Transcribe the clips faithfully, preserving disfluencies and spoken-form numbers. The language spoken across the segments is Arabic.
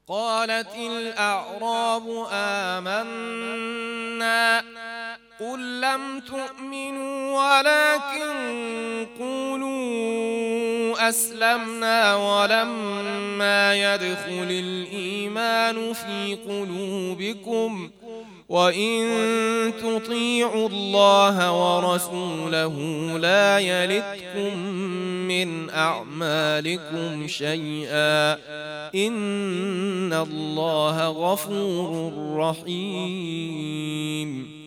قالت الأعراب آمنا قل لم تؤمنوا ولكن قولوا أسلمنا ولما يدخل الإيمان في قلوبكم وإن تطيعوا الله ورسوله لا يلتكم من أعمالكم شيئا إن الله غفور رحيم.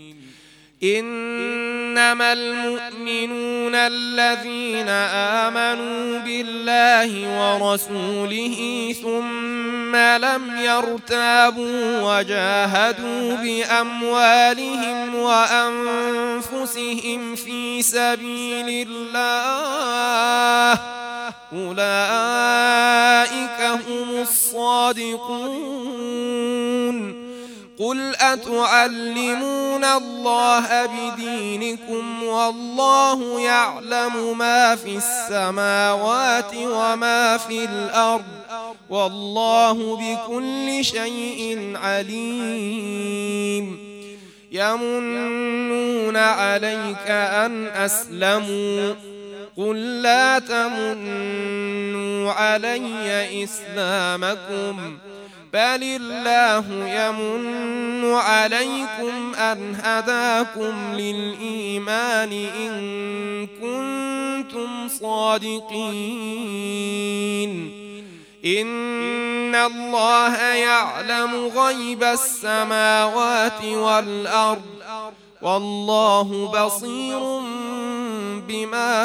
إنما المؤمنون الذين آمنوا بالله ورسوله ثم لم يرتابوا وجاهدوا بأموالهم وأنفسهم في سبيل الله أولئك هم الصادقون. قل أتعلمون الله بدينكم والله يعلم ما في السماوات وما في الأرض والله بكل شيء عليم. يمنون عليك أن أسلموا قل لا تمنوا علي إسلامكم بل الله يمن عليكم أن هداكم للإيمان إن كنتم صادقين. إن الله يعلم غيب السماوات والأرض والله بصير بما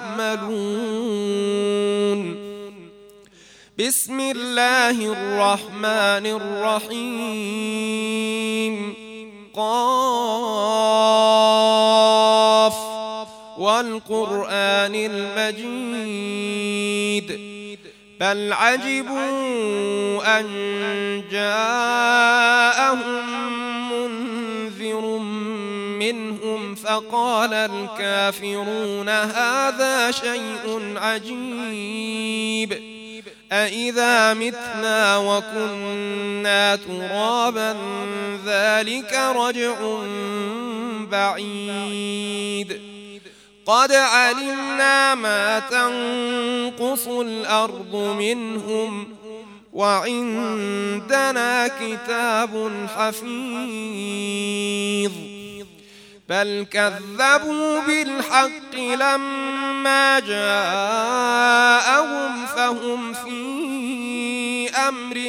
تعملون. بسم الله الرحمن الرحيم. قاف والقرآن المجيد بل عجبوا أن جاءهم منذر منهم فقال الكافرون هذا شيء عجيب أإذا متنا وكنا ترابا ذلك رجع بعيد. قد علمنا ما تنقص الأرض منهم وعندنا كتاب حفيظ. بل كذبوا بالحق لما جاءهم فهم في أمر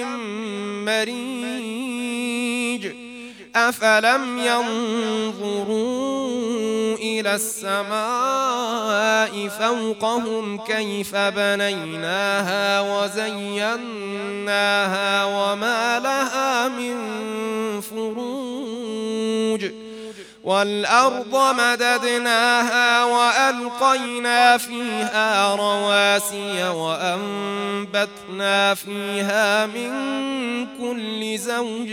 مريج. أفلم ينظروا إلى السماء فوقهم كيف بنيناها وزيناها وما لها من فروج. والأرض مددناها وألقينا فيها رواسي وأنبتنا فيها من كل زوج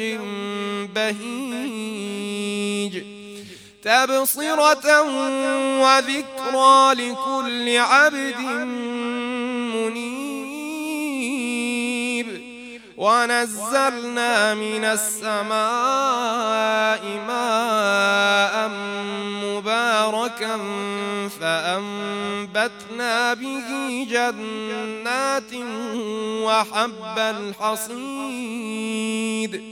بهيج تبصرة وذكرى لكل عبد منيب. ونزلنا من السماء ماء مباركا فأنبتنا به جنات وحب الحصيد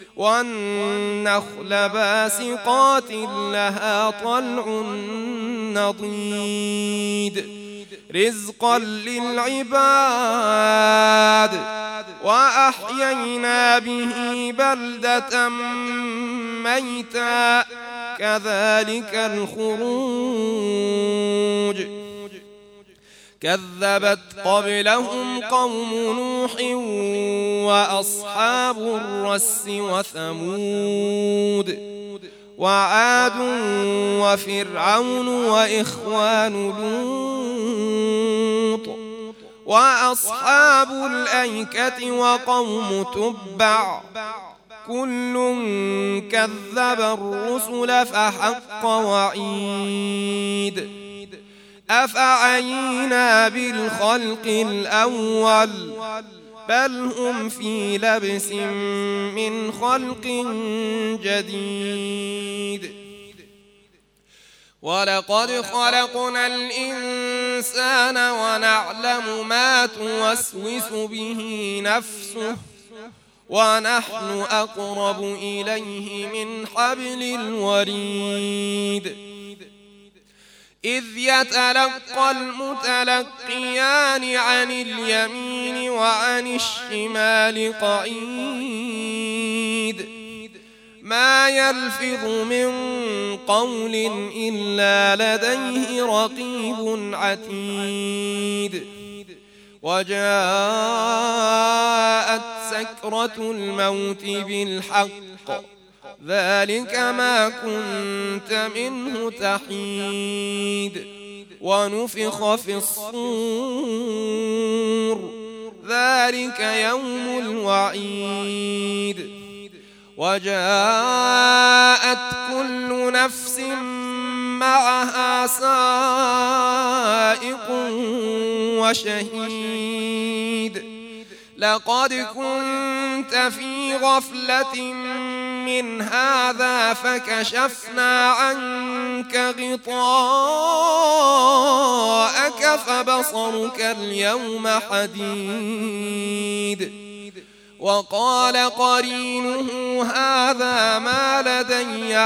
والنخل باسقات لها طلع نضيد رزقا للعباد وأحيينا به بلدة ميتا كذلك الخروج. كذبت قبلهم قوم نوح وأصحاب الرس وثمود وعاد وفرعون وإخوان لوط وأصحاب الأيكة وقوم تبع كل كذب الرسل فحق وعيد. أفعينا بالخلق الأول بل هم في لبس من خلق جديد. ولقد خلقنا الإنسان ونعلم ما توسوس به نفسه ونحن أقرب إليه من حبل الوريد. إذ يتلقى المتلقيان عن اليمين وعن الشمال قعيد ما يلفظ من قول إلا لديه رقيب عتيد. وجاءت سكرة الموت بالحق ذلك ما كنت منه تحيد. ونفخ في الصور ذلك يوم الوعيد. وجاءت كل نفس معها سائق وشهيد. لقد كنت في غفلة من هذا فكشفنا عنك غطاءك فبصرك اليوم حديد. وقال قرينه هذا ما لدي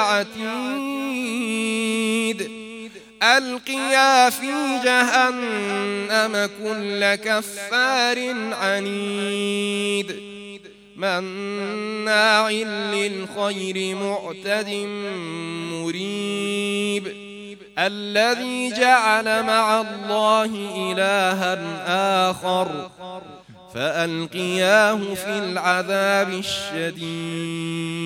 عتيد. ألقيا في جهنم كل كفار عنيد مناع للخير معتد مريب. الذي جعل مع الله إلها آخر فألقياه في العذاب الشديد.